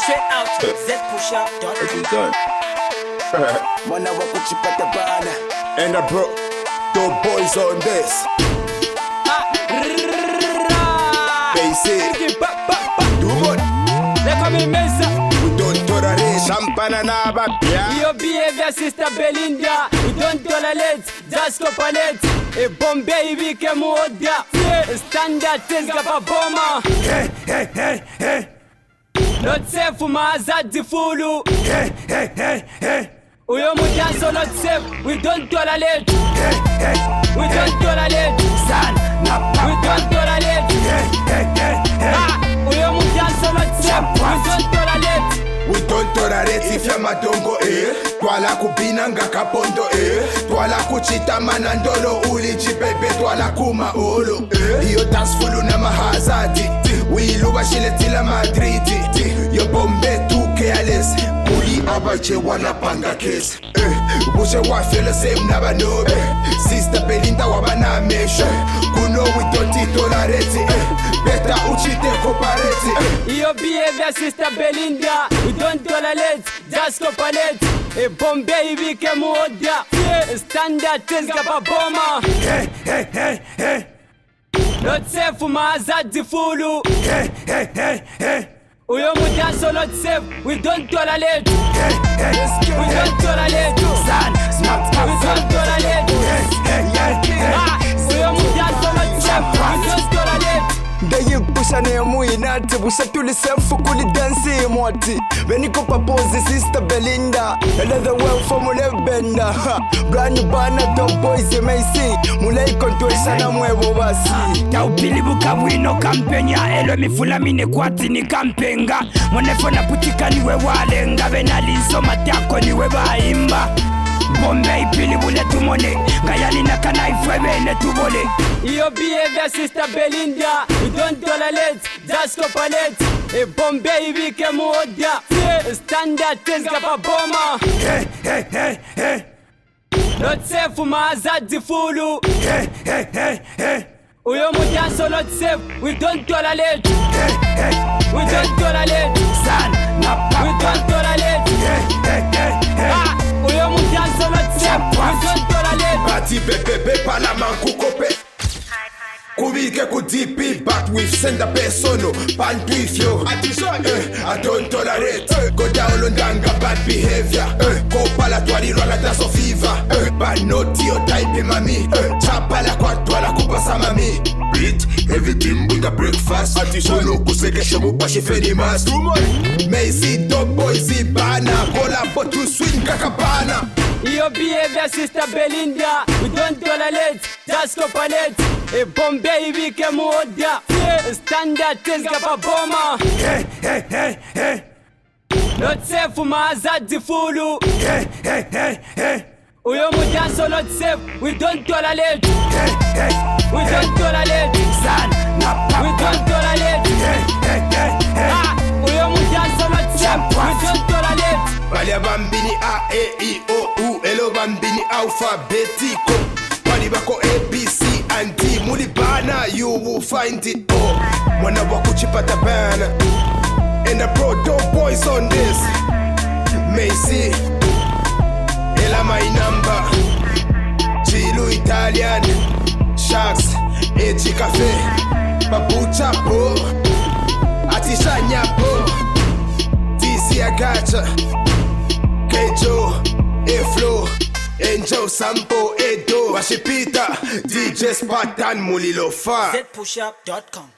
Straight out zpushup.com. Mwana wa kuchipata bana. And I brought the boys on this. Basic. Do what? We don't tolerate champagne na babia. Your behavior, Sister Belinda. We don't tolerate, just copulate. A bomb baby came order. Standard things gaba bomber. Hey, hey, hey, hey. Not safe for my Azadi Fulu. Hey, hey, hey, hey. Uyo mujanso not safe. We don't tolerate. Hey, hey. We don't tolerate. San, na papa. We don't tolerate. Hey, hey, hey, hey. Uyo mujanso not safe. We don't tolerate. We don't tolerate if ya madongo Twala kubina nga kapondo Twala kuchita manandolo ulichi bebe twala kuma olo Iyo dance fulu na mahazadi Wiluwa shile tila Madridi Yo bombe tu careless Puli abache wana panga case Bushe wafele same naba nobe Sister Belinda wabana mesha Kuno we don't tolerate Beta uchite koparete Your behavior, Sister Belinda. We don't tolerate, just copulate. A bomb baby came order. Standard things gaba bomber. Hey, hey, hey, hey. Not safe for my Azadi Fulu. Hey, hey, hey, hey. Uyo mujanso not safe. We don't tolerate. Hey, hey, We don't tolerate. San, snap, We don't tolerate. hey, hey, hey. Uyo mujanso not safe. We don't tolerate. Dayi pusha ne muinati Busha tulisefu kuli dansi mwati Beniko papozi Sister Belinda Another well for mule benda Brand new bana top boys MAC Mule ikontuesha na mwevo basi Taupili bukawino kampenya Elo mifula mine kwati ni kampenga Mwenefo na putika niwe walenga Benalizo matako niwe baimba Bombe ipili bule tumone Kayali na kanaifwe bene tubole Your behavior, Sister Belinda. We don't tolerate, just copulate. A bomb baby came order. Standard things gaba bomber. Hey, hey, hey, hey. Not safe for my Azadi Fulu. Hey, hey, hey, hey. Uyo mujanso not safe. We don't tolerate. Hey, hey. We don't tolerate. San, na We papa. don't tolerate. Hey, hey, hey, hey. Uyo mujanso not safe. We don't tolerate. Bati bebe palaman kukope Kubike kudipi but we've sent a persono Pantuifyo I don't tolerate Go down on danga bad behavior Kopala twali rwala daso fever Banoti o type mami Chapala kwa twala kupasa mami Beat everything with a breakfast Sono kusekeshe mupashi feni mas Macy top boys ibana Kola botu swing kakabana Your behavior, Sister Belinda. We don't tolerate, just copulate. A bomb baby came order. Standard things gaba bomber. Hey, hey, hey, hey. Not safe for my Azadi Fulu. Hey, hey, hey, hey. Uyo mujanso not safe. We don't tolerate. Hey, hey. We don't tolerate. San, na We papa. don't tolerate. Hey, hey, hey, hey. Uyo mujanso not safe. We don't tolerate. Balia bambini A, E, I, O, U Elo bambini alphabetico Bali bako A, B, C and D Muli bana, you will find it all Mwana waku chipata bana And I brought dope boys on this Macy Ela my number Chilu Italian Sharks Echi Cafe Babu Chapo Atisha Nyapo TC Agacha Kejo, E-Flow, Enjo, Sampo, Edo Washipita, DJ Spartan, Mulilo Fa zpushup.com.